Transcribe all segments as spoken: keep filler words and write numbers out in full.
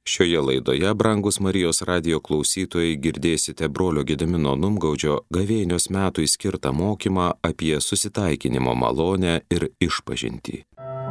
Šioje laidoje, brangus Marijos radijo klausytojai, girdėsite brolio Gedimino Numgaudžio gavėnios metui skirtą mokymą apie susitaikinimo malonę ir išpažintį.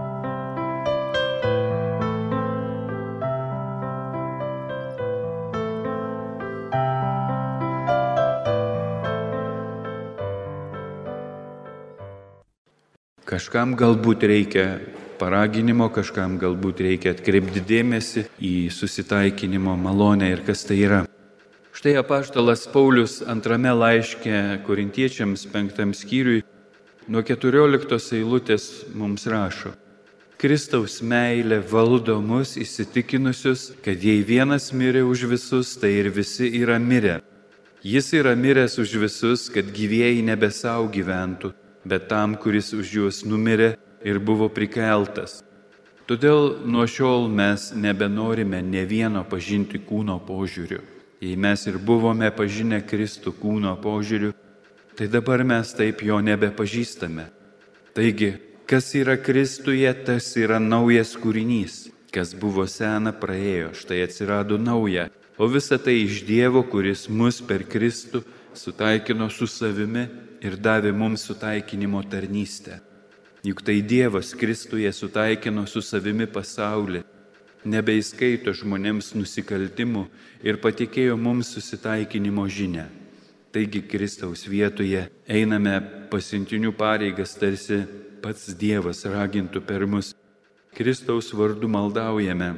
Kažkam galbūt reikia paraginimo, kažkam galbūt reikia atkreipti dėmesį į susitaikinimo malonę ir kas tai yra. Štai apaštalas Paulius antrame laiške Korintiečiams penktam skyriui nuo keturioliktos eilutės mums rašo: Kristaus meilė valdo mus įsitikinusius, kad jei vienas mirė už visus, tai ir visi yra mirę. Jis yra miręs už visus, kad gyvieji nebe savo gyventų, bet tam, kuris už juos numirė ir buvo prikeltas. Todėl nuo šiol mes nebenorime ne vieno pažinti kūno požiūriu. Jei mes ir buvome pažinę Kristų kūno požiūriu, tai dabar mes taip jo nebepažįstame. Taigi, kas yra Kristuje, tas yra naujas kūrinys. Kas buvo sena, praėjo, štai atsirado nauja. O visa tai iš Dievo, kuris mus per Kristų sutaikino su savimi ir davė mums sutaikinimo tarnystę. Juk tai Dievas Kristuje sutaikino su savimi pasaulį, nebeįskaito žmonėms nusikaltimų ir patikėjo mums susitaikinimo žinią. Taigi Kristaus vietoje einame pasiuntinių pareigas, tarsi pats Dievas ragintų per mus. Kristaus vardu maldaujame: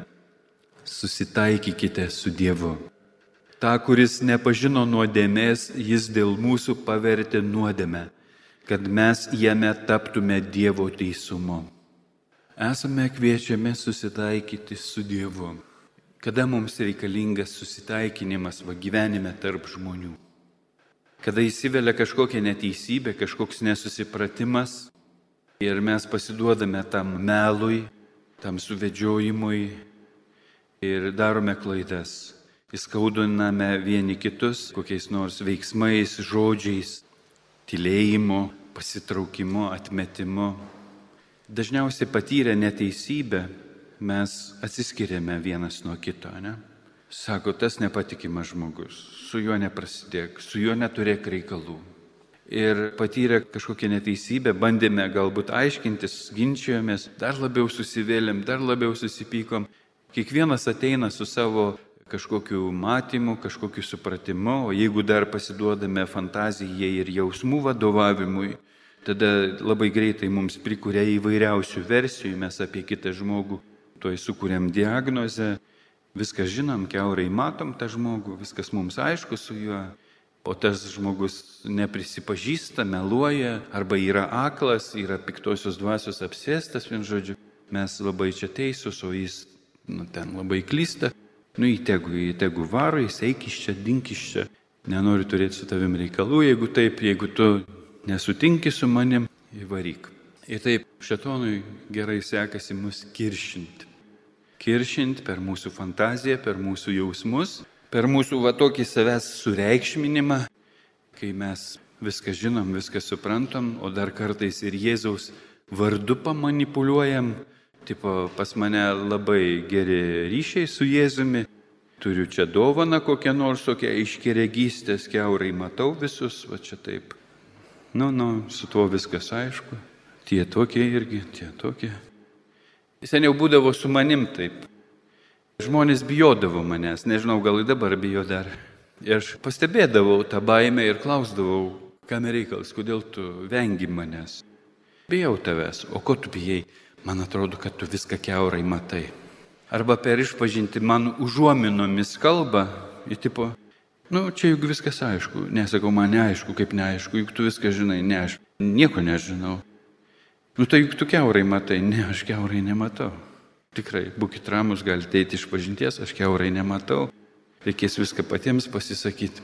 susitaikykite su Dievu. Ta, kuris nepažino nuodėmės, jis dėl mūsų pavertė nuodėmę, kad mes jame taptume Dievo teisumu. Esame kviečiami susitaikyti su Dievu. Kada mums reikalingas susitaikinimas va gyvenime tarp žmonių? Kada įsivelia kažkokia neteisybė, kažkoks nesusipratimas ir mes pasiduodame tam melui, tam suvedžiojimui ir darome klaidas. Įskaudiname vieni kitus kokiais nors veiksmais, žodžiais, tylėjimu, pasitraukimu, atmetimu. Dažniausiai patyrę neteisybę mes atsiskiriame vienas nuo kito, ne? Sako, tas nepatikimas žmogus, su juo neprasidėk, su juo neturėk reikalų. Ir patyrę kažkokią neteisybę, bandėme galbūt aiškintis, ginčijomės, dar labiau susivėlėm, dar labiau susipykom. Kiekvienas ateina su savo kažkokiu matymu, kažkokiu supratimu, o jeigu dar pasiduodame fantazijai ir jausmų vadovavimui, tada labai greitai mums prikuria įvairiausių versijų, mes apie kitą žmogų tuoj sukuriam diagnozę, viską žinom, kiaurai matom tą žmogų, viskas mums aišku su juo, o tas žmogus neprisipažįsta, meluoja, arba yra aklas, yra piktosios dvasios apsėstas, vien žodžiu, mes labai čia teisūs, o jis nu, ten labai klysta. Nu, įtegu, įtegu varo, jis eik iš čia, dink iš čia. Nenoriu turėti su tavim reikalų, jeigu taip, jeigu tu nesutinki su manim, įvaryk. Ir taip, šėtonui gerai sekasi mus kiršinti. Kiršinti per mūsų fantaziją, per mūsų jausmus, per mūsų va tokį savęs sureikšminimą, kai mes viską žinom, viską suprantam, o dar kartais ir Jėzaus vardu pamanipuliuojam. Tipo, pas mane labai geri ryšiai su Jėzumi, turiu čia dovaną kokią nors, tokią aiškiaregystės, kiaurai matau visus, va čia taip. Nu, nu, su tuo viskas aišku, tie tokie irgi, tie tokie. Seniau būdavo su manim taip. Žmonės bijodavo manęs, nežinau, gal ir dabar bijo dar. Ir aš pastebėdavau tą baimę ir klausdavau, kam reikalas, kodėl tu vengi manęs. Bijau tavęs, o ko tu bijai? Man atrodo, kad tu viską kiaurai matai. Arba per išpažinti man užuominomis kalba, ir tipo, nu, čia juk viskas aišku. Nesakau, man neaišku, kaip neaišku, juk tu viską žinai, ne, aš nieko nežinau. Nu, tai juk tu kiaurai matai, ne, aš kiaurai nematau. Tikrai, būkit ramus, galite eiti iš pažinties, aš kiaurai nematau. Reikės viską patiems pasisakyti.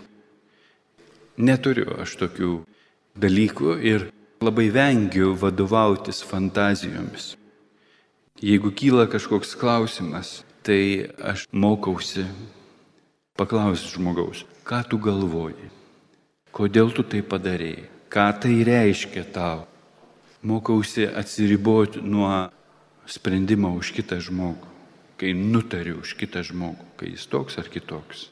Neturiu aš tokių dalykų ir labai vengiu vadovautis fantazijomis. Jeigu kyla kažkoks klausimas, tai aš mokausi paklausti žmogaus, ką tu galvoji, kodėl tu tai padarėjai, ką tai reiškia tau. Mokausi atsiriboti nuo sprendimo už kitą žmogų. kai nutariu už kitą žmogų, kai jis toks ar kitoks.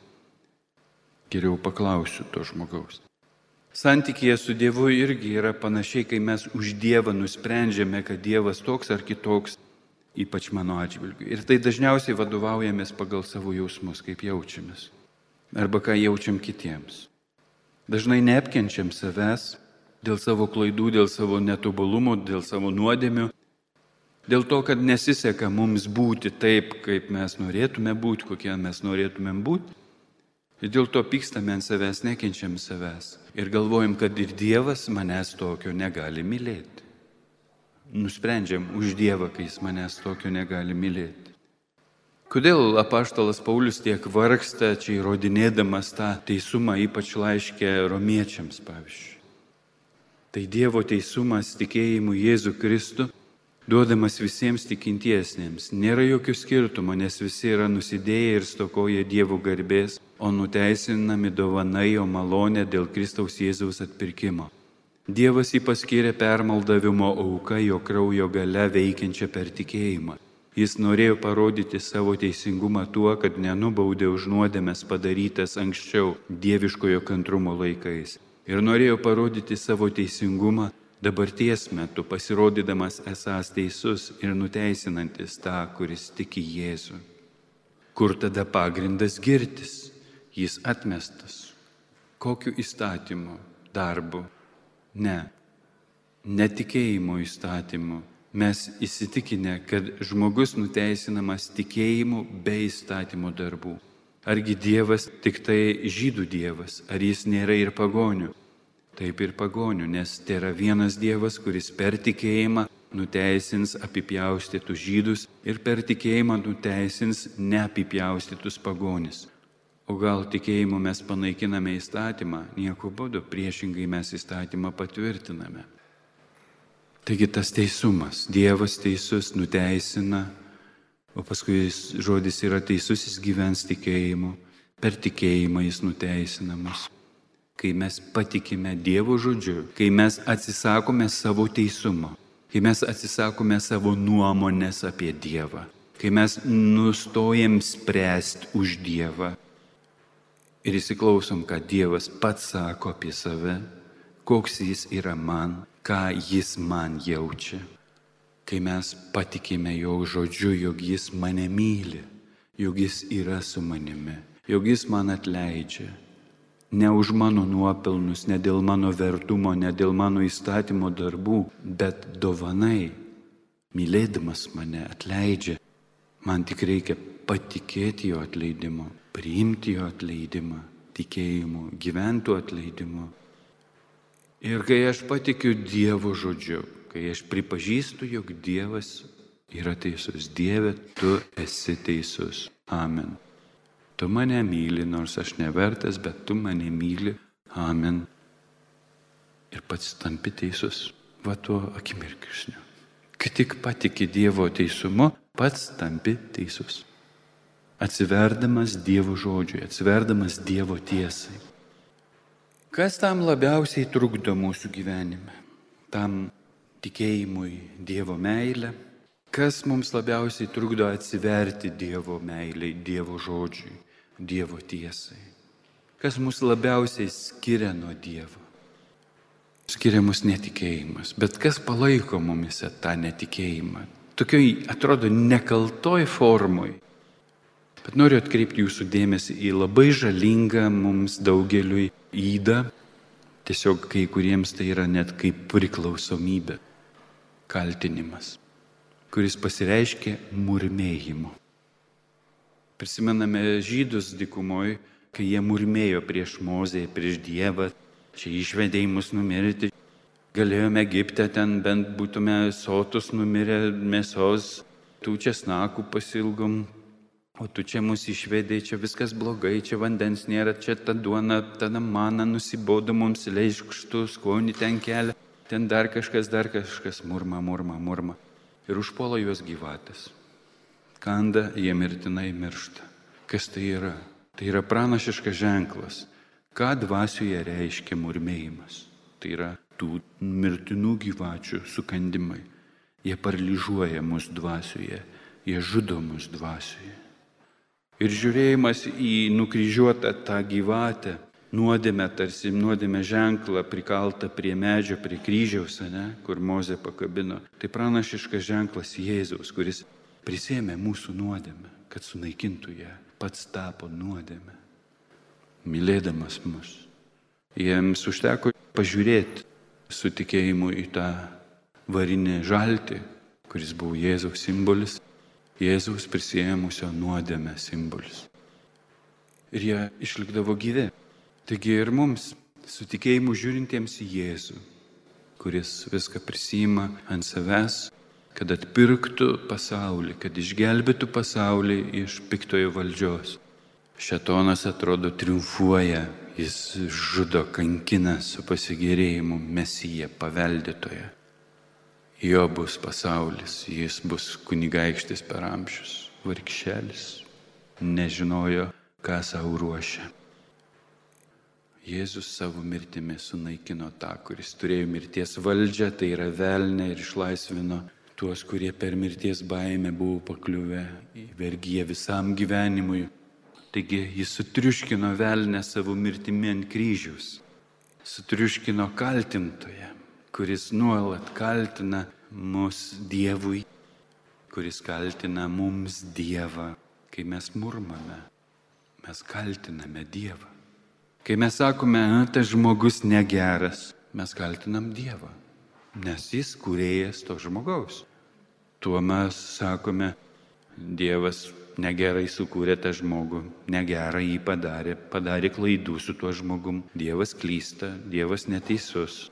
Geriau paklausiu to žmogaus. Santykėje su Dievu irgi yra panašiai, kai mes už Dievą nusprendžiame, kad Dievas toks ar kitoks, ypač mano atžvilgiu. Ir tai dažniausiai vadovaujamės pagal savo jausmus, kaip jaučiamės. Arba ką jaučiam kitiems. Dažnai neapkenčiam savęs dėl savo klaidų, dėl savo netobulumų, dėl savo nuodėmių, dėl to, kad nesiseka mums būti taip, kaip mes norėtume būti, kokie mes norėtumėm būti. Ir dėl to pykstame ant savęs, nekenčiam savęs. Ir galvojam, kad ir Dievas manęs tokio negali mylėti. Nusprendžiam už Dievą, kai jis manęs tokio negali mylėti. Kodėl apaštalas Paulius tiek vargsta, čia įrodinėdamas tą teisumą, ypač laiške romiečiams, pavyzdžiui. Tai Dievo teisumas tikėjimu Jėzų Kristų, duodamas visiems tikintiesiems. Nėra jokių skirtumų, nes visi yra nusidėję ir stokoja Dievo garbės, o nuteisinami dovanai jo malonė dėl Kristaus Jėzaus atpirkimo. Dievas jį paskyrė permaldavimo auka jo kraujo gale veikiančią per tikėjimą. Jis norėjo parodyti savo teisingumą tuo, kad nenubaudė už nuodėmes padarytas anksčiau dieviškojo kantrumo laikais. Ir norėjo parodyti savo teisingumą dabarties metu, pasirodydamas esąs teisus ir nuteisinantis tą, kuris tiki Jėzų. Kur tada pagrindas girtis? Jis atmestas. Kokiu įstatymu, darbu? Ne. Netikėjimo įstatymu. Mes įsitikinę, kad žmogus nuteisinamas tikėjimu be įstatymo darbų. Argi Dievas tik tai žydų Dievas, ar jis nėra ir pagonių? Taip ir pagonių, nes tai yra vienas Dievas, kuris per tikėjimą nuteisins apipjaustytus žydus ir per tikėjimą nuteisins neapipjaustytus pagonis. O gal tikėjimu mes panaikiname įstatymą? Nieko būdu, priešingai mes įstatymą patvirtiname. Taigi tas teisumas, Dievas teisus nuteisina, o paskui žodis yra teisus, jis gyvens tikėjimu, per tikėjimą jis nuteisina mus. Kai mes patikime Dievo žodžiu, kai mes atsisakome savo teisumo, kai mes atsisakome savo nuomonės apie Dievą, kai mes nustojam spręsti už Dievą ir įsiklausom, ką Dievas pats sako apie save, koks jis yra man, ką jis man jaučia. Kai mes patikime jo žodžiu, jog jis mane myli, jog jis yra su manimi, jog jis man atleidžia. Ne už mano nuopelnus, ne dėl mano vertumo, ne dėl mano įstatymo darbų, bet dovanai, mylėdamas mane, atleidžia. Man tik reikia patikėti jo atleidimu, priimti jo atleidimą, tikėjimu, gyventų atleidimu. Ir kai aš patikiu Dievo žodžiu, kai aš pripažįstu, jog Dievas yra teisus, Dieve, tu esi teisus. Amen. Tu mane myli, nors aš nevertas, bet tu mane myli. Amen. Ir pats tampi teisus. Va tuo akimirksniu. Kai tik patiki Dievo teisumu, pats tampi teisus. Atsiverdamas Dievo žodžiui, atsiverdamas Dievo tiesai. Kas tam labiausiai trukdo mūsų gyvenime? Tam tikėjimui Dievo meilę? Kas mums labiausiai trukdo atsiverti Dievo meilei, Dievo žodžiui, Dievo tiesai? Kas mus labiausiai skiria nuo Dievo? Skiria mus netikėjimas. Bet kas palaiko mumise tą netikėjimą? Tokioj, atrodo, nekaltoj formoj. Bet noriu atkreipti jūsų dėmesį į labai žalingą mums daugeliui ydą. Tiesiog kai kuriems tai yra net kaip priklausomybė, kaltinimas, kuris pasireiškia murmėjimu. Prisimename žydus dykumoj, kai jie murmėjo prieš Mozę, prieš Dievą, čia išvedė mus numirti. Galėjome Egipte, ten bent būtume sotus numirę mėsos, tų česnakų pasilgom. O tu čia mus išvedė, čia viskas blogai, čia vandens nėra, čia ta duona, tada mana nusibodo mums, leiškštų, skonį ten kelia, ten dar kažkas, dar kažkas, murma, murma, murma. Ir užpuola juos gyvatės. Kanda, jie mirtinai miršta. Kas tai yra? Tai yra pranašiškas ženklas. Ką dvasioje reiškia murmėjimas? Tai yra tų mirtinų gyvačių sukandimai. Jie paralyžuoja mūsų dvasioje. jie žudo mus dvasioje. Ir žiūrėjimas į nukryžiuotą tą gyvatę, nuodėmę, tarsi nuodėmę ženklą prikaltą prie medžio, prie kryžiaus, ne, kur Mozė pakabino, tai pranašiškas ženklas Jėzaus, kuris prisėmė mūsų nuodėmę, kad sunaikintų ją, pats tapo nuodėmę, mylėdamas mus. Jiems užteko pažiūrėti su tikėjimu į tą varinį žaltį, kuris buvo Jėzaus simbolis, Jėzaus prisėmusio nuodėmę simbolis. Ir jie išlikdavo gyvi. Taigi ir mums, su tikėjimu žiūrintiems į Jėzų, kuris viską prisiima ant savęs, kad atpirktų pasaulį, kad išgelbėtų pasaulį iš piktojo valdžios. Šėtonas atrodo triumfuoja, jis žudo, kankina su pasigėrėjimu Mesiją, paveldėtoją. Jo bus pasaulis, jis bus kunigaikštis per amžius, vargšelis, nežinojo, ką savo ruošia. Jėzus savo mirtimi sunaikino tą, kuris turėjo mirties valdžią, tai yra velnę, ir išlaisvino tuos, kurie per mirties baimę buvo pakliuvę į vergiją visam gyvenimui. Taigi jis sutriuškino velnę savo mirtimi ant kryžiaus, sutriuškino kaltintoją, kuris nuolat kaltina mus Dievui, kuris kaltina mums Dievą. Kai mes murmame, mes kaltiname Dievą. Kai mes sakome, tas žmogus negeras, mes kaltinam Dievą, nes jis kūrėjas to žmogaus. Tuo mes sakome, Dievas negerai sukūrė tą žmogų, negerai jį padarė, padarė klaidų su tuo žmogum. Dievas klysta, Dievas neteisus.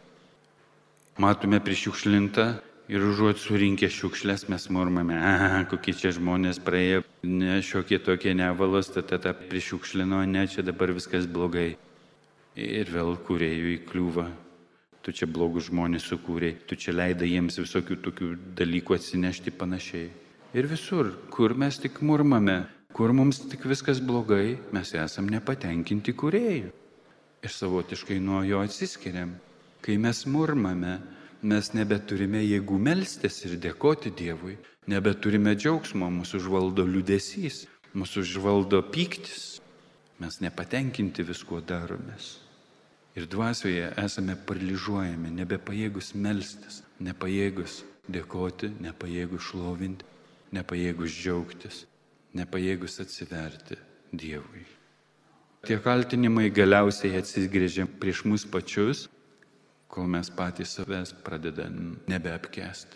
Matome prišiukšlintą ir užuot surinkę šiukšlės mes murmame, aha, kokie čia žmonės praėjo, ne šiokie tokie nevalos, tada tą prišiukšlino, ne, čia dabar viskas blogai. Ir vėl kūrėjui įkliūva, tu čia blogus žmonės sukūrei, tu čia leidai jiems visokių tokių dalykų atsinešti panašiai. Ir visur, kur mes tik murmame, kur mums tik viskas blogai, mes esam nepatenkinti kūrėjų. Ir savotiškai nuo jo atsiskiriam. Kai mes murmame, mes nebeturime jėgų melstis ir dėkoti Dievui, nebeturime džiaugsmo, mūsų užvaldo liūdesys, mūsų užvaldo pyktis, mes nepatenkinti viskuo daromės. Ir dvasioje esame paralyžiuojami, nebepajėgus melstis, nepajėgus dėkoti, nepajėgus šlovinti, nepajėgus džiaugtis, nepajėgus atsiverti Dievui. Tie kaltinimai galiausiai atsigrėžia prieš mus pačius, kol mes patys savęs pradedam nebeapkęsti.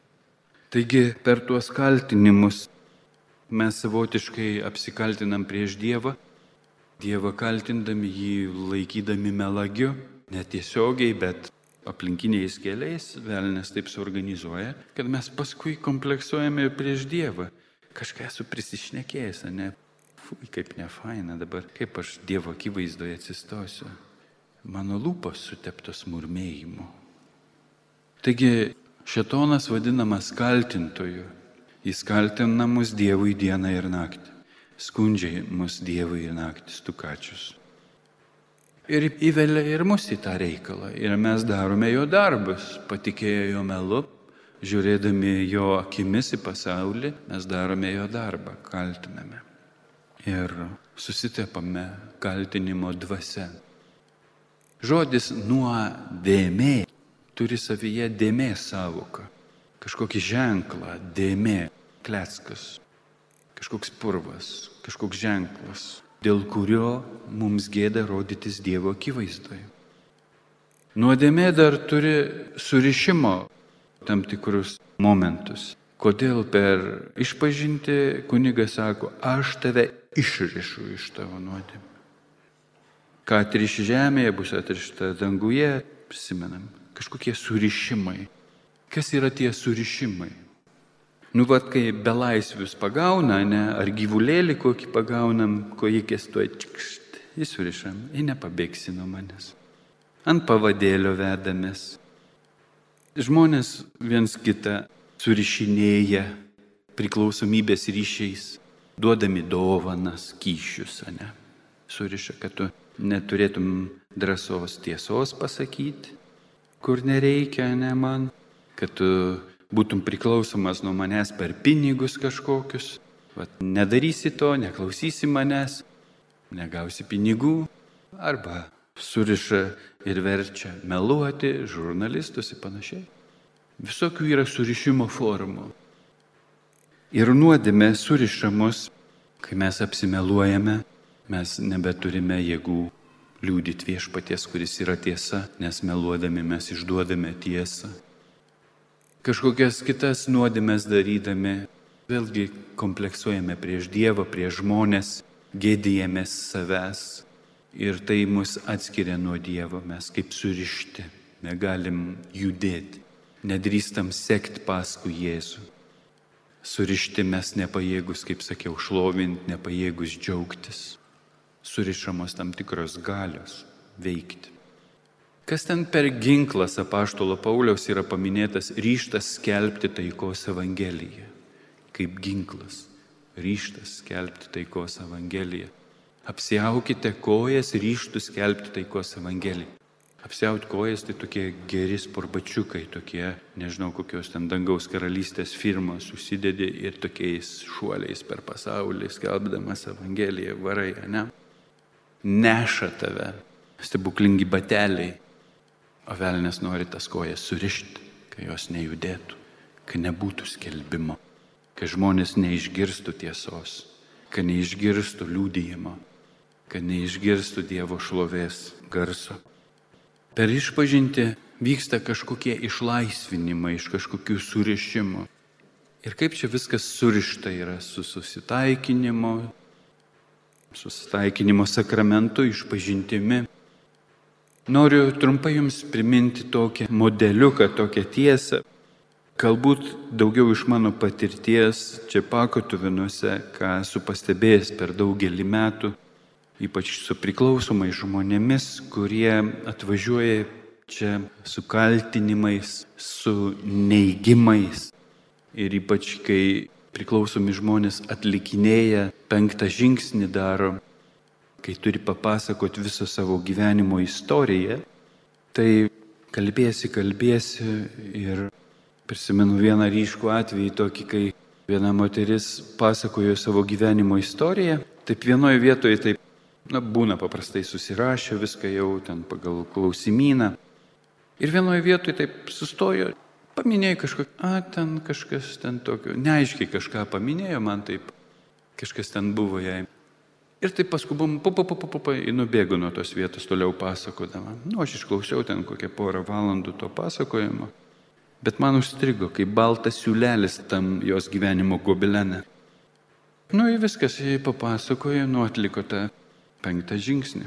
Taigi per tuos kaltinimus mes savotiškai apsikaltinam prieš Dievą, Dievą kaltindami jį, laikydami melagiu, netiesiogiai, bet aplinkiniais keliais, velnias taip suorganizuoja, kad mes paskui kompleksuojame prieš Dievą. Kažką esu prisišnekėjęs, ne? Fui, kaip nefaina dabar, kaip aš Dievo akivaizdoje atsistosiu. Mano lūpos suteptos murmėjimu. Taigi šėtonas vadinamas kaltintoju. Jis kaltina mus Dievui dieną ir naktį. Skundžiai mus Dievui ir naktį stukačius. Ir įvelia ir mus į tą reikalą. Ir mes darome jo darbus, patikėję jo melu, žiūrėdami jo akimis į pasaulį, mes darome jo darbą, kaltiname. Ir susitepame kaltinimo dvasia. Žodis nuodėmė turi savyje dėmės sąvoką, kažkokį ženklą, dėmė, kleckas, kažkoks purvas, kažkoks ženklas, dėl kurio mums gėda rodytis Dievo akivaizdoje. Nuodėmė dar turi surišimo tam tikrus momentus. Kodėl per išpažintį kunigas sako, aš tave išrišu iš tavo nuodėmę. Ką atriši žemėje, bus atrišta danguje, prisimenam, kažkokie surišimai. Kas yra tie surišimai? Nu, vat, kai belaisvius pagauna, ne, ar gyvulėlį kokį pagaunam, kojikės tuoj čikšt, jį surišam, jį nepabėgsi nuo manęs. Ant pavadėlio vedamės. Žmonės viens kitą surišinėja priklausomybės ryšiais, duodami dovanas, kyšius, ne, suriša, kad tu neturėtum drąsos tiesos pasakyti, kur nereikia, ne man, kad tu būtum priklausomas nuo manęs per pinigus kažkokius. Vat, nedarysi to, neklausysi manęs, negausi pinigų, arba suriša ir verčia meluoti žurnalistus ir panašiai. Visokių yra surišimo formų. Ir nuodėmė suriša mus, kai mes apsimeluojame, mes nebeturime jėgų liūdyti viešpaties, kuris yra tiesa, nes meluodami mes išduodame tiesą. Kažkokias kitas nuodėmes darydami, vėlgi kompleksuojame prieš Dievą, prieš žmonės, gėdijamės savęs ir tai mus atskiria nuo Dievo, mes kaip surišti, negalim judėti, nedrįstam sekti paskui Jėzų. Surišti mes nepajėgus, kaip sakiau, šlovinti, nepajėgus džiaugtis, surišamos tam tikros galios veikti. Kas ten per ginklas apaštalo Pauliaus yra paminėtas ryžtas skelbti taikos evangeliją? Kaip ginklas, ryžtas skelbti taikos evangeliją. Apsiaukite kojas ryžtų skelbti taikos evangeliją. Apsiauti kojas tai tokie geri sporbačiukai, tokie, nežinau, kokios ten dangaus karalystės firmos susidedi ir tokiais šuoliais per pasaulį skelbdamas evangeliją varai, ne? Neša tave stebuklingi bateliai, o velnias nori tas kojas surišti, kai jos nejudėtų, kai nebūtų skelbimo, kai žmonės neišgirstų tiesos, kai neišgirstų liudijimo, kad neišgirstų Dievo šlovės garso. Per išpažintį vyksta kažkokie išlaisvinimai iš kažkokių surišimų. Ir kaip čia viskas surišta yra su susitaikinimu, susitaikinimo sakramentu, išpažintimi. Noriu trumpai jums priminti tokią modeliuką, tokią tiesą. Galbūt daugiau iš mano patirties čia Pakotuvinuose, ką esu pastebėjęs per daugelį metų, ypač su priklausomais žmonėmis, kurie atvažiuoja čia su kaltinimais, su neigimais. Ir ypač, kai priklausomi žmonės atlikinėja, penktą žingsnį daro, kai turi papasakoti visą savo gyvenimo istoriją, tai kalbėsi, kalbėsi ir prisimenu vieną ryškų atvejį tokį, kai viena moteris pasakojo savo gyvenimo istoriją, taip vienoje vietoje taip, na, būna paprastai susirašę viską jau ten pagal klausimyną. Ir vienoje vietoje taip sustojo, paminėjo kažkokį, a, ten kažkas ten tokio, neaiškiai kažką paminėjo, man taip kažkas ten buvo jai. Ir taip paskubom, pupa, pupa, pupa, ir nubėgo nuo tos vietos toliau pasakodama. Nu, aš išklausiau ten kokią porą valandų to pasakojimo, bet man užstrigo, kaip baltas siūlelis tam jos gyvenimo gobelene. Nu, ir viskas, jai papasakojo, nu, atliko tą penktą žingsnį.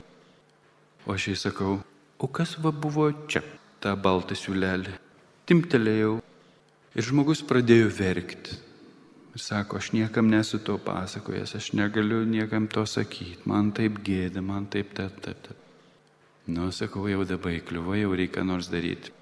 O aš jai sakau, o kas va buvo čia, tą baltą siūlelį? Timtelėjau ir žmogus pradėjo verkti. Ir sako, aš niekam nesu to pasakojęs, aš negaliu niekam to sakyti, man taip gėda, man taip, taip, taip, taip. Nu, sakau, jau dabar kliuvo, jau reikia nors daryti.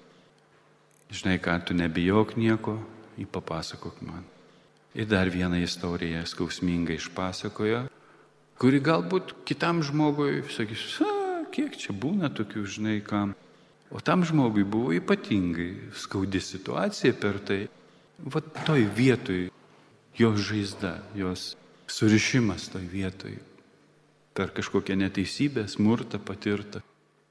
Žinai ką, tu nebijok nieko, į papasakok man. Ir dar vieną istoriją skausmingai išpasakojo, kuri galbūt kitam žmogui sakys, a, kiek čia būna tokių, žinai, kam. O tam žmogui buvo ypatingai skaudi situacija per tai. Va toj vietoj jos žaizda, jos surišimas toj vietoj. Per kažkokią neteisybę, smurtą patirtą.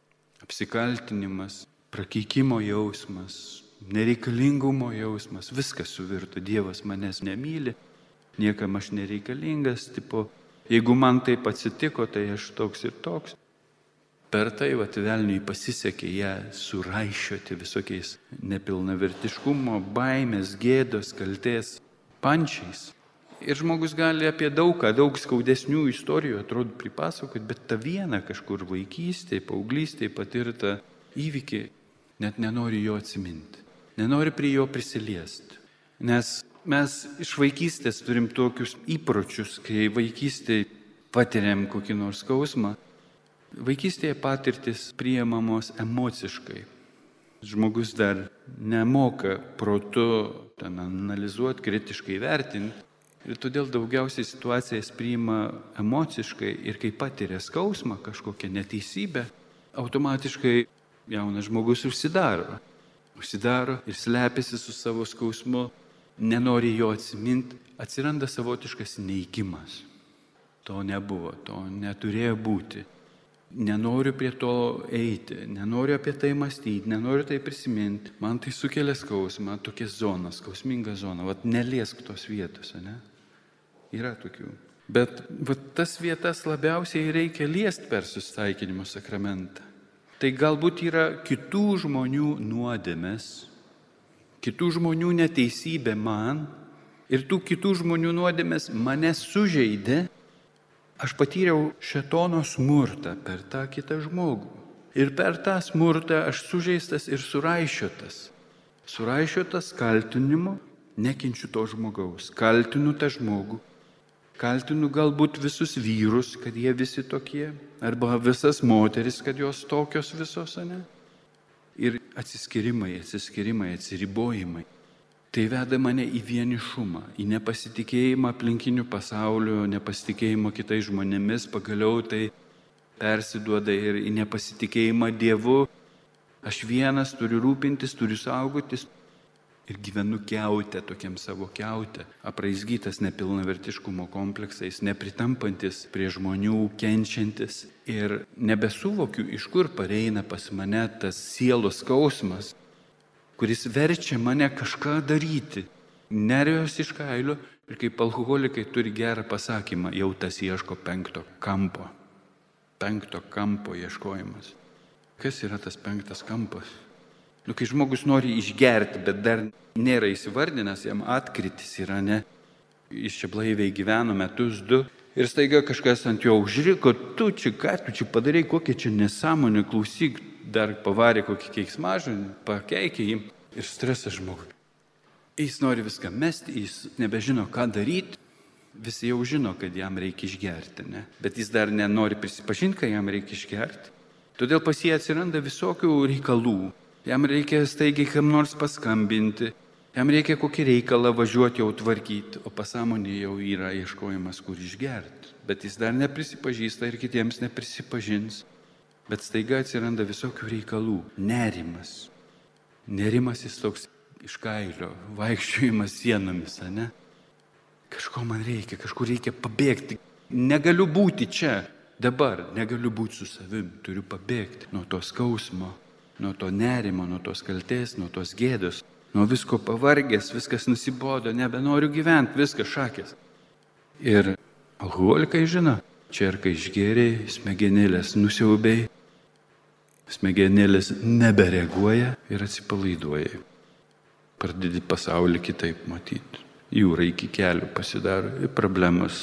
Apsikaltinimas, prakeikimo jausmas, nereikalingumo jausmas. Viskas suvirto. Dievas manęs nemyli, niekam aš nereikalingas, tipo, jeigu man taip atsitiko, tai aš toks ir toks. Per tai vat velniui pasisekė ją suraišioti visokiais nepilnavertiškumo, baimės, gėdos, kaltės pančiais. Ir žmogus gali apie daugą, daug skaudesnių istorijų atrodo pripasakoti, bet tą vieną kažkur vaikystėje, paauglystėje patirtą įvykį net nenori jo atsiminti, nenori prie jo prisiliesti. Nes mes iš vaikystės turim tokius įpročius, kai vaikystėje patiriam kokį nors skausmą. Vaikystėje patirtis priimamos emociškai. Žmogus dar nemoka protu ten analizuoti, kritiškai vertinti. Ir todėl daugiausiai situacijas priima emociškai ir kai patiria skausmą, kažkokią neteisybę, automatiškai jaunas žmogus užsidaro. užsidaro ir slepiasi su savo skausmu, nenori jo atsiminti, atsiranda savotiškas neigimas. To nebuvo, to neturėjo būti. Nenoriu prie to eiti, nenoriu apie tai mąstyti, nenoriu tai prisiminti. Man tai sukelia skausmą, tokia zona, skausminga zona. Vat neliesk tos vietos, ne? Yra tokių. Bet vat tas vietas labiausiai reikia liest per susitaikinimo sakramentą. Tai galbūt yra kitų žmonių nuodėmės, kitų žmonių neteisybė man ir tų kitų žmonių nuodėmės mane sužeidė. Aš patyriau šėtono smurtą per tą kitą žmogų. Ir per tą smurtą aš sužeistas ir suraišiotas. Suraišiotas kaltinimu, nekenčiu to žmogaus. Kaltinu tą žmogų. Kaltinu galbūt visus vyrus, kad jie visi tokie. Arba visas moteris, kad jos tokios visos, ne? Ir atsiskyrimai, atsiskyrimai, atsiribojimai. Tai veda mane į vienišumą, į nepasitikėjimą aplinkiniu pasauliu, nepasitikėjimą kitais žmonėmis, pagaliau tai persiduoda ir į nepasitikėjimą Dievu. Aš vienas turiu rūpintis, turiu saugotis ir gyvenu kiaute, tokiam savo kiaute, apraizgytas nepilnavertiškumo kompleksais, nepritampantis prie žmonių, kenčiantis ir nebesuvokiu, iš kur pareina pas mane tas sielos skausmas, kuris verčia mane kažką daryti. Nerijos iš kailio ir kaip alkoholikai turi gerą pasakymą, jau tas ieško penkto kampo. Penkto kampo ieškojimas. Kas yra tas penktas kampas? Nu, kai žmogus nori išgerti, bet dar nėra įsivardinęs, jam atkritis yra, ne? Jis čia blaiviai gyveno metus, du. Ir staiga kažkas ant jo užriko, tu čia ką, tu čia padarai, kokią čia nesąmonę, klausyk. Dar pavarė kokį keiksmažą, pakeikė jį ir stresas žmogui. Jis nori viską mesti, jis nebežino, ką daryti. Visi jau žino, kad jam reikia išgerti, ne? Bet jis dar nenori prisipažinti, kad jam reikia išgerti. Todėl pas jį atsiranda visokių reikalų. Jam reikia staigiai kam nors paskambinti, jam reikia kokį reikalą važiuoti jau tvarkyti, o pasąmonė jau yra ieškojimas, kur išgerti. Bet jis dar neprisipažįsta ir kitiems neprisipažins. Bet staiga atsiranda visokių reikalų. Nerimas. Nerimas jis toks iš kailio, vaikščiojimas sienomis, ne? Kažko man reikia, kažkur reikia pabėgti. Negaliu būti čia, dabar, negaliu būti su savim, turiu pabėgti nuo to skausmo, nuo to nerimo, nuo tos kaltės, nuo tos gėdos, nuo visko pavargęs, viskas nusibodo, nebenoriu gyventi, viskas šakės. Ir alkoholikai žino, čia ir kai išgėrėjai, smegenėlės nusiaubėjai, smegenėlės nebereaguoja ir atsipalaiduoja. Pradedi pasaulį kitaip matyti. Jūra iki kelių pasidaro ir problemos.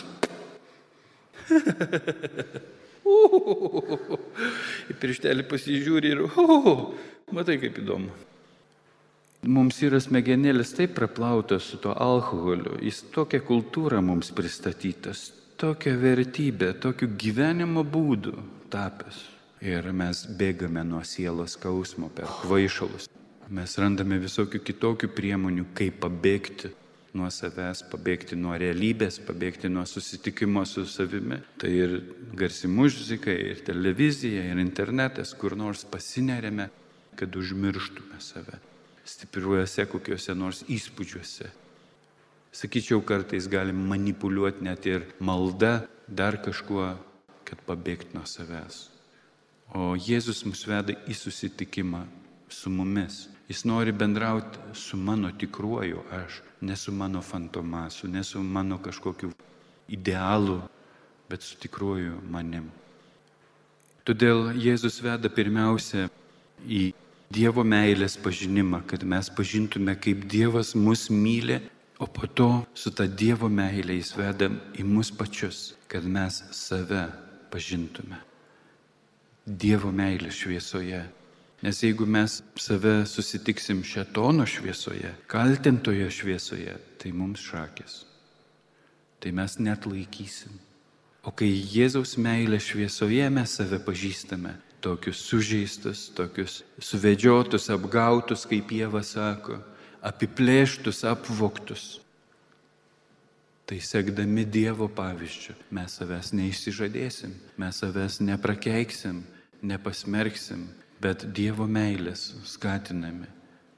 Į pirštelį pasižiūri ir uh, matai kaip įdomu. Mums yra smegenėlės taip praplautos su to alkoholiu. Jis tokia kultūra mums pristatytas, tokia vertybė, tokiu gyvenimo būdu tapęs. Ir mes bėgame nuo sielos skausmo per kvaišalus. Mes randame visokių kitokių priemonių, kaip pabėgti nuo savęs, pabėgti nuo realybės, pabėgti nuo susitikimo su savimi. Tai ir garsi muzika, ir televizija, ir internetas, kur nors pasineriame, kad užmirštume save. Stipriuose kokiuose nors įspūdžiuose. Sakyčiau, kartais galim manipuliuoti net ir malda, dar kažkuo, kad pabėgti nuo savęs. O Jėzus mus veda į susitikimą su mumis. Jis nori bendrauti su mano tikruoju aš, ne su mano fantomasu, ne su mano kažkokiu idealu, bet su tikruoju manim. Todėl Jėzus veda pirmiausia į Dievo meilės pažinimą, kad mes pažintume, kaip Dievas mus myli, o po to su ta Dievo meilė jis veda į mus pačius, kad mes save pažintume. Dievo meilė šviesoje. Nes jeigu mes save susitiksim šėtono šviesoje, kaltintojo šviesoje, tai mums šakės. Tai mes net laikysim. O kai Jėzaus meilė šviesoje mes save pažįstame, tokius sužeistus, tokius suvedžiotus, apgautus, kaip Ieva sako, apiplėštus, apvogtus. Tai sekdami Dievo pavyzdžiu, mes savęs neišsižadėsim, mes savęs neprakeiksim, nepasmerksim, bet Dievo meilės skatinami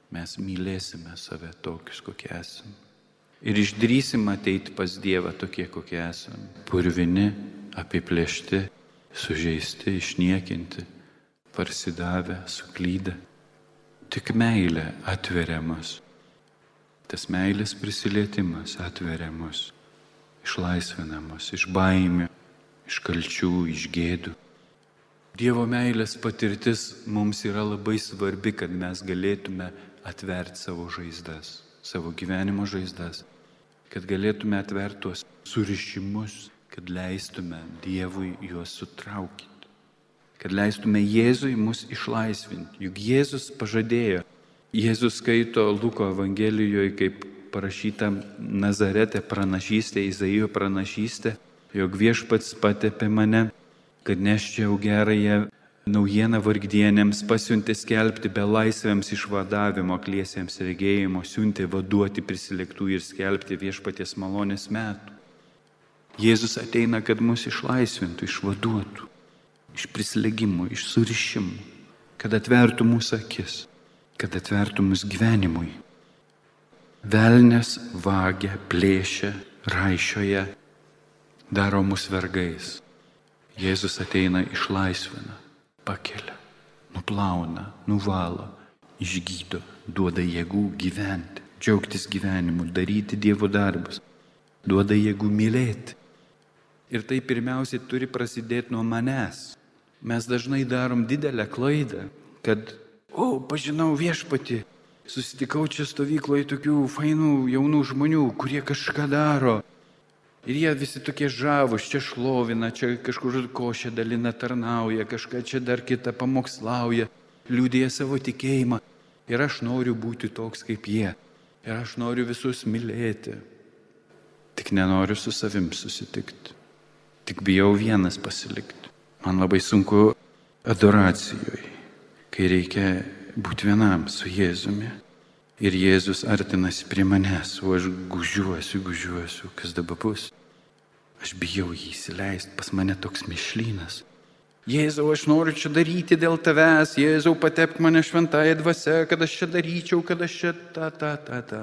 mes mylėsime save tokius, kokie esame. Ir išdrysim ateiti pas Dievą tokie, kokie esame. Purvini, apiplėšti, sužeisti, išniekinti, parsidavę, suklydę. Tik meilė atveria mus. Tas meilės prisilietimas atveria mus, išlaisvina mus iš baimių, iš kalčių, iš gėdų. Dievo meilės patirtis mums yra labai svarbi, kad mes galėtume atverti savo žaizdas, savo gyvenimo žaizdas, kad galėtume atverti tuos surišimus, kad leistume Dievui juos sutraukyti, kad leistume Jėzui mus išlaisvinti. Juk Jėzus pažadėjo, Jėzus skaito Luko Evangelijoje, kaip parašyta Nazarete pranašystė, Izaijo pranašystė, jog Viešpats patepė mane, kad neščiau gerąją naujieną vargdienėms, pasiuntė skelbti belaisviams išvadavimo, akliesiems regėjimo, siuntė vaduoti prislėgtų ir skelbti Viešpaties malonės metų. Jėzus ateina, kad mus išlaisvintų, išvaduotų, iš prislėgimų, iš surišimų, kad atvertų mūsų akis, kad atvertų mus gyvenimui. Velnias vagia, plėšia, raišioja, daro mus vergais. Jėzus ateina, išlaisvina, pakelia, nuplauna, nuvalo, išgydo, duoda jėgų gyventi, džiaugtis gyvenimu, daryti Dievo darbus, duoda jėgų mylėti. Ir tai pirmiausiai turi prasidėti nuo manęs. Mes dažnai darom didelę klaidą, kad, o, pažinau Viešpatį, susitikau čia stovykloje tokių fainų jaunų žmonių, kurie kažką daro. Ir jie visi tokie žavūs, čia šlovina, čia kažkur košę dalina, tarnauja, kažką čia dar kitą pamokslauja, liudija savo tikėjimą. Ir aš noriu būti toks kaip jie. Ir aš noriu visus mylėti. Tik nenoriu su savim susitikti. Tik bijau vienas pasilikti. Man labai sunku adoracijoje, kai reikia būti vienam su Jėzumi. Ir Jėzus artinasi prie manęs, o aš gužiuosiu, gužiuosiu, kas dabar bus. Aš bijau jį įsileisti, pas mane toks mišlynas. Jėzau, aš noriu čia daryti dėl tavęs, Jėzau, patepk mane šventąją dvasią, kad aš čia daryčiau, kad aš čia ta, ta, ta, ta.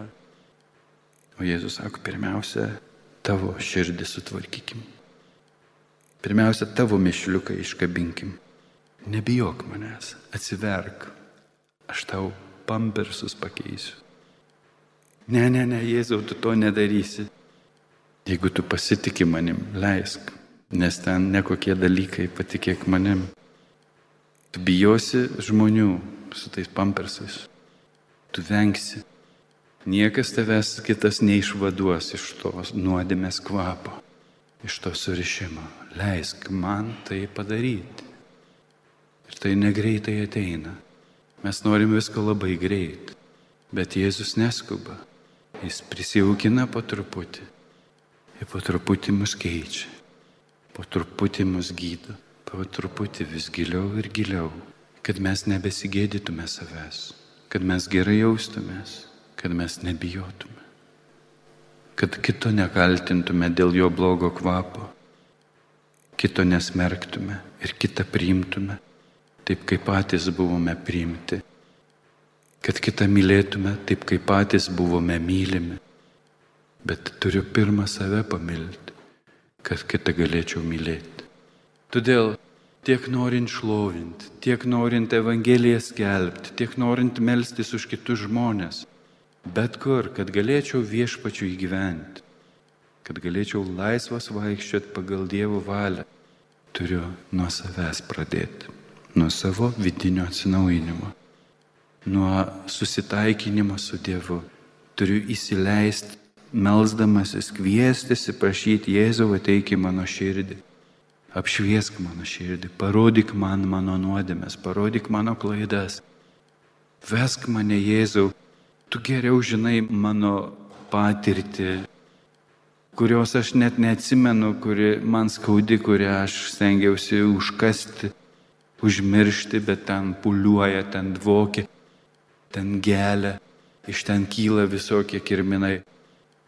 O Jėzus sako, pirmiausia, tavo širdį sutvarkykim. Pirmiausia, tavo mišliuką iškabinkim. Nebijok manęs, atsiverk, aš tau pampersus pakeisiu. Ne, ne, ne, Jėzau, tu to nedarysi. Jeigu tu pasitiki manim, leisk, nes ten nekokie dalykai, patikėk manim. Tu bijosi žmonių su tais pampersais. Tu vengsi. Niekas tavęs kitas neišvaduos iš tos nuodėmės kvapo, iš to surišimo. Leisk man tai padaryti. Ir tai negreitai ateina. Mes norim visko labai greit, bet Jėzus neskuba. Jis prisijaukina po truputį. Ir po truputį mus keičia. Po truputį mus gydo. Po truputį vis giliau ir giliau. Kad mes nebesigėdytume savęs. Kad mes gerai jaustumės. Kad mes nebijotume. Kad kito nekaltintume dėl jo blogo kvapo. Kito nesmerktume ir kitą priimtume, taip kaip patys buvome priimti. Kad kitą mylėtume, taip kaip patys buvome mylimi. Bet turiu pirmą save pamilti, kad kitą galėčiau mylėti. Todėl tiek norint šlovinti, tiek norint Evangeliją skelbti, tiek norint melstis už kitus žmonės, bet kur, kad galėčiau Viešpačiu įgyventi, kad galėčiau laisvas vaikščioti pagal Dievo valią, turiu nuo savęs pradėti, nuo savo vidinio atsinaujinimo, nuo susitaikinimo su Dievu. Turiu įsileisti, melsdamasis, kviestis, prašyti Jėzau, ateik į mano širdį, apšviesk mano širdį, parodyk man mano nuodėmes, parodyk mano klaidas, vesk mane Jėzau, tu geriau žinai mano patirtį, kurios aš net neatsimenu, kuri man skaudi, kurią aš stengiausi užkasti, užmiršti, bet ten puliuoja, ten dvokia, ten gelia, iš ten kyla visokie kirminai.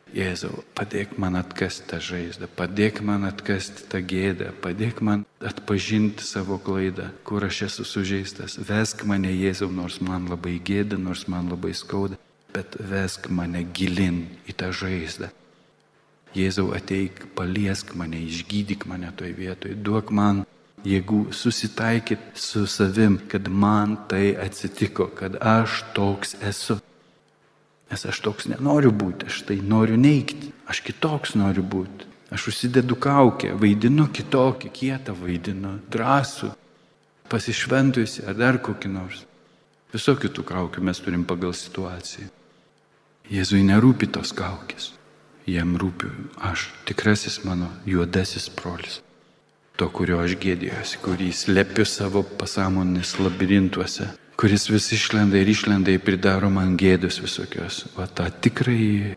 Jėzau, padėk man atkasti tą žaizdą, padėk man atkasti tą gėdą, padėk man atpažinti savo klaidą, kur aš esu sužeistas. Vesk mane, Jėzau, nors man labai gėda, nors man labai skauda, bet vesk mane gilin į tą žaizdą. Jėzau, ateik, paliesk mane, išgydyk mane toj vietoj, duok man jėgų susitaikyti su savim, kad man tai atsitiko, kad aš toks esu. Nes aš toks nenoriu būti, aš tai noriu neigti, aš kitoks noriu būti. Aš užsidedu kaukę, vaidinu kitokį, kietą vaidinu, drąsų, pasišventusi ar dar kokį nors. Visokių tų kaukių mes turim pagal situaciją. Jėzui nerūpi tos kaukės, jam rūpiu aš, tikrasis mano juodasis brolis. To, kurio aš gėdėjuosi, kurį slepiu savo pasąmonės labirintuose, kuris vis išlenda ir išlenda ir pridaro man gėdus visokios. O tą tikrai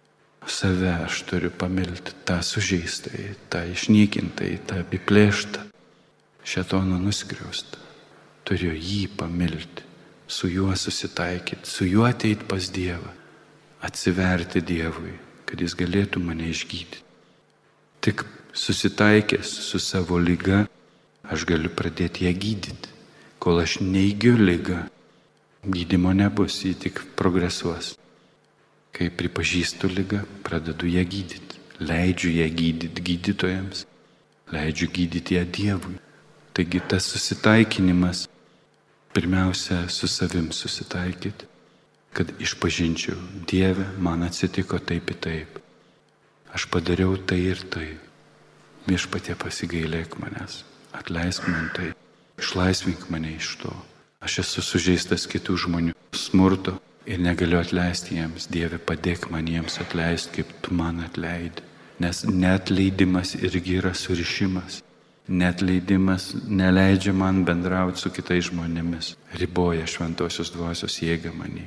save aš turiu pamilti, tą sužeistai, tą išniekintai, tą apiplėštą, šėtono nuskriaustą. Turiu jį pamilti, su juo susitaikyti, su juo ateiti pas Dievą, atsiverti Dievui, kad jis galėtų mane išgydyti. Tik susitaikęs su savo liga, aš galiu pradėti ją gydyti. Kol aš neigiu ligą, gydymo nebus, ji tik progresuos. Kai pripažįstu ligą, pradedu ją gydyti. Leidžiu ją gydyti gydytojams, leidžiu gydyti ją Dievui. Taigi tas susitaikinimas, pirmiausia, su savim susitaikyti, kad išpažinčiau, Dieve, man atsitiko taip ir taip. Aš padariau tai ir tai. Viešpatie, pasigailėk manęs, atleisk man tai. Išlaisvink mane iš to. Aš esu sužeistas kitų žmonių smurto ir negaliu atleisti jiems. Dieve, padėk man jiems atleisti, kaip tu man atleidi. Nes neatleidimas irgi yra surišimas. Neatleidimas neleidžia man bendrauti su kitais žmonėmis. Riboja šventosios dvasios jėgą manį.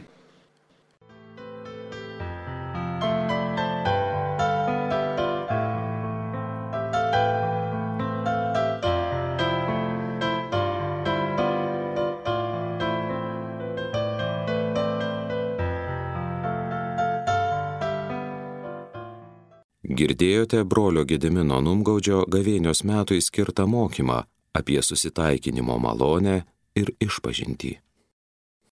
Girdėjote brolio Gedimino Numgaudžio gavėnios metui skirtą mokymą apie susitaikinimo malonę ir išpažintį.